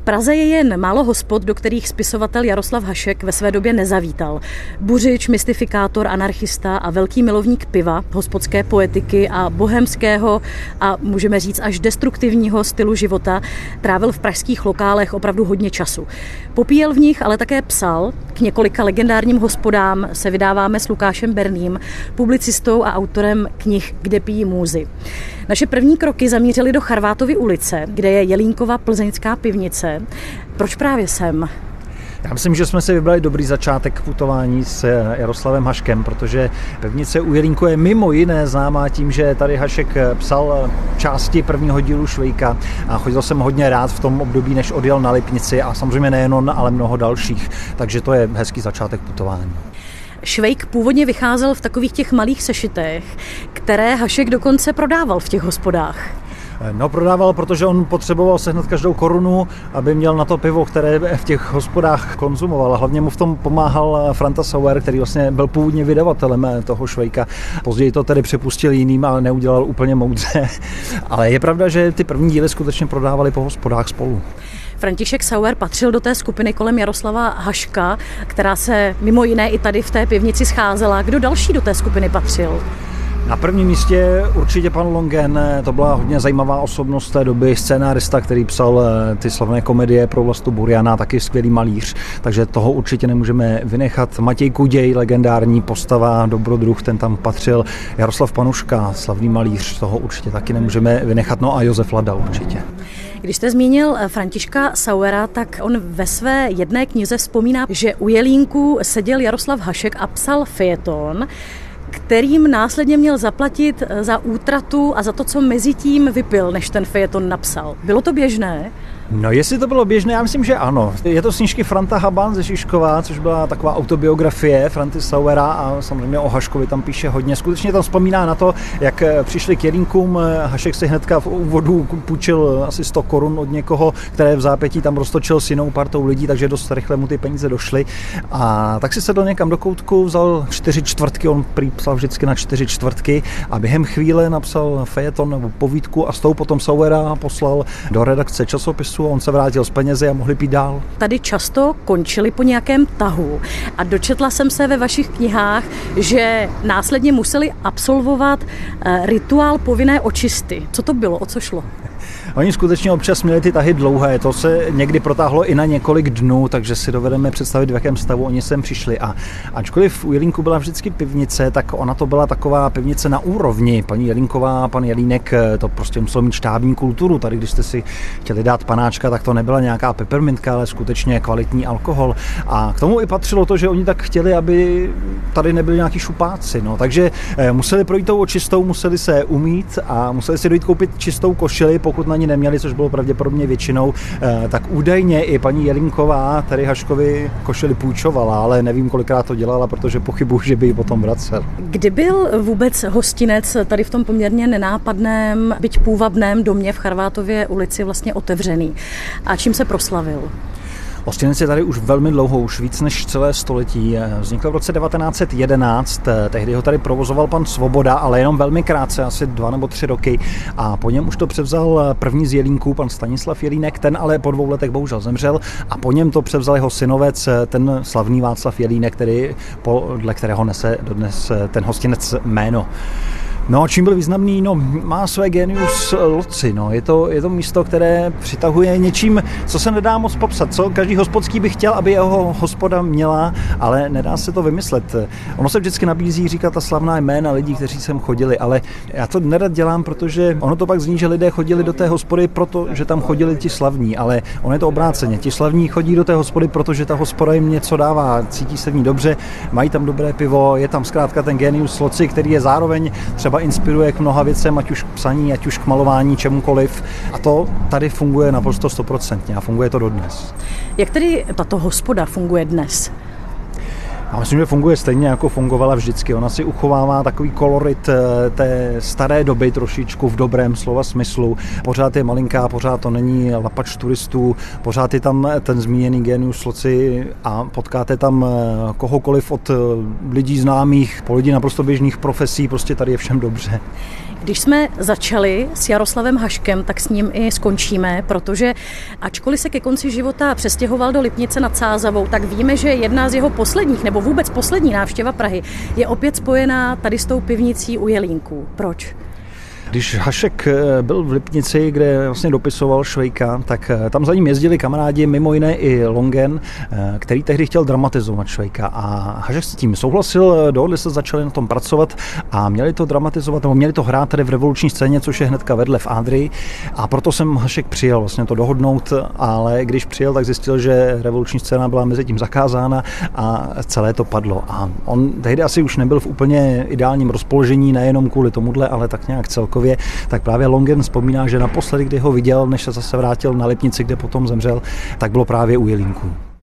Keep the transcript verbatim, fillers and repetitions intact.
Praze je jen málo hospod, do kterých spisovatel Jaroslav Hašek ve své době nezavítal. Buřič, mystifikátor, anarchista a velký milovník piva, hospodské poetiky a bohemského a můžeme říct až destruktivního stylu života trávil v pražských lokálech opravdu hodně času. Popíjel v nich, ale také psal. K několika legendárním hospodám se vydáváme s Lukášem Berným, publicistou a autorem knih Kde pijí můzy. Naše první kroky zamířily do Charvátovy ulice, kde je Jelínkova plzeňská pivnice. Proč právě sem? Já myslím, že jsme si vybrali dobrý začátek putování s Jaroslavem Haškem, protože pivnice u Jelínku je mimo jiné známá tím, že tady Hašek psal části prvního dílu Švejka a chodil jsem hodně rád v tom období, než odjel na Lipnici a samozřejmě nejen on, ale mnoho dalších, takže to je hezký začátek putování. Švejk původně vycházel v takových těch malých sešitech, které Hašek dokonce prodával v těch hospodách. No, prodával, protože on potřeboval sehnat každou korunu, aby měl na to pivo, které v těch hospodách konzumoval. Hlavně mu v tom pomáhal Franta Sauer, který vlastně byl původně vydavatelem toho Švejka. Později to tedy připustil jiným, ale neudělal úplně moudře. Ale je pravda, že ty první díly skutečně prodávali po hospodách spolu. František Sauer patřil do té skupiny kolem Jaroslava Haška, která se mimo jiné i tady v té pivnici scházela. Kdo další do té skupiny patřil? Na prvním místě určitě pan Longen, to byla hodně zajímavá osobnost té doby, scénárista, který psal ty slavné komedie pro Vlastu Buriana, taky skvělý malíř, takže toho určitě nemůžeme vynechat. Matěj Kuděj, legendární postava, dobrodruh, ten tam patřil. Jaroslav Panuška, slavný malíř, toho určitě taky nemůžeme vynechat, no a Josef Lada určitě. Když jste zmínil Františka Sauera, tak on ve své jedné knize vzpomíná, že u Jelínku seděl Jaroslav Hašek a psal fejeton, kterým následně měl zaplatit za útratu a za to, co mezi tím vypil, než ten fejeton napsal. Bylo to běžné? No, jestli to bylo běžné, já myslím, že ano. Je to z knížky Franta Haban ze Žižkova, což byla taková autobiografie Franty Sauera a samozřejmě o Haškovi tam píše hodně. Skutečně tam vzpomíná na to, jak přišli k Jelínkům. Hašek si hnedka v úvodu půjčil asi sto korun od někoho, které v zápětí tam roztočil s jinou partou lidí, takže dost rychle mu ty peníze došly. A tak si sedl někam do koutku, vzal čtyři čtvrtky, on prý psal vždycky na čtyři čtvrtky a během chvíle napsal fejeton nebo povídku a s tou potom Sauera poslal do redakce časopisu. On se vrátil s penězi a mohli pít dál. Tady často končili po nějakém tahu a dočetla jsem se ve vašich knihách, že následně museli absolvovat rituál povinné očisty. Co to bylo? O co šlo? Oni skutečně občas měli ty tahy dlouhé, to se někdy protáhlo i na několik dnů, takže si dovedeme představit, v jakém stavu oni sem přišli. A ačkoliv u Jelínku byla vždycky pivnice, tak ona to byla taková pivnice na úrovni. Paní Jelínková, pan Jelínek, to prostě musel mít štábní kulturu. Tady, když jste si chtěli dát panáčka, tak to nebyla nějaká peppermintka, ale skutečně kvalitní alkohol. A k tomu i patřilo to, že oni tak chtěli, aby tady nebyli nějaký šupáci. No. Takže museli projít tou očistou, museli se umýt a museli si dojít koupit čistou košili, pokud na ní neměli, což bylo pravděpodobně většinou, tak údajně i paní Jelínková tady Haškovi košili půjčovala, ale nevím, kolikrát to dělala, protože pochybuji, že by ji potom vracel. Kdy byl vůbec hostinec tady v tom poměrně nenápadném, byť půvabném domě v Charvátově ulici vlastně otevřený? A čím se proslavil? Hostinec je tady už velmi dlouho, už víc než celé století. Vznikl v roce devatenáct set jedenáct, tehdy ho tady provozoval pan Svoboda, ale jenom velmi krátce, asi dva nebo tři roky. A po něm už to převzal první z Jelínků, pan Stanislav Jelínek, ten ale po dvou letech bohužel zemřel a po něm to převzal jeho synovec, ten slavný Václav Jelínek, který, podle kterého nese dodnes ten hostinec jméno. No, čím byl významný? No, má své genius loci, no. Je to, je to místo, které přitahuje něčím, co se nedá moc popsat, co každý hospodský by chtěl, aby jeho hospoda měla, ale nedá se to vymyslet. Ono se vždycky nabízí říkat ta slavná jména lidí, kteří sem chodili, ale já to nerad dělám, protože ono to pak zní, že lidé chodili do té hospody proto, že tam chodili ti slavní, ale ono je to obráceně. Ti slavní chodí do té hospody, protože ta hospoda jim něco dává, cítí se v ní dobře, mají tam dobré pivo, je tam zkrátka ten genius loci, který je zároveň třeba inspiruje k mnoha věcem, ať už k psaní, ať už k malování, čemukoliv. A to tady funguje naprosto stoprocentně a funguje to dodnes. Jak tedy tato hospoda funguje dnes? A myslím, že funguje stejně, jako fungovala vždycky. Ona si uchovává takový kolorit té staré doby trošičku v dobrém slova smyslu. Pořád je malinká, pořád to není lapač turistů, pořád je tam ten zmíněný genius loci a potkáte tam kohokoliv od lidí známých po lidí naprosto běžných profesí, prostě tady je všem dobře. Když jsme začali s Jaroslavem Haškem, tak s ním i skončíme, protože ačkoliv se ke konci života přestěhoval do Lipnice nad Sázavou, tak víme, že jedna z jeho posledních nebo vůbec poslední návštěva Prahy je opět spojená tady s tou pivnicí u Jelínků. Proč? Když Hašek byl v Lipnici, kde vlastně dopisoval Švejka, tak tam za ním jezdili kamarádi, mimo jiné i Longen, který tehdy chtěl dramatizovat Švejka. A Hašek s tím souhlasil, dohodli se, začali na tom pracovat a měli to dramatizovat, nebo měli to hrát tady v revoluční scéně, což je hnedka vedle v Adrii. A proto jsem Hašek přijel vlastně to dohodnout, ale když přijel, tak zjistil, že revoluční scéna byla mezi tím zakázána a celé to padlo. A on tehdy asi už nebyl v úplně ideálním rozpoložení, nejenom kvůli tomuhle, ale tak nějak celkově. Tak právě Longen vzpomíná, že naposledy, kdy ho viděl, než se zase vrátil na Lipnici, kde potom zemřel, tak bylo právě u Jelínků.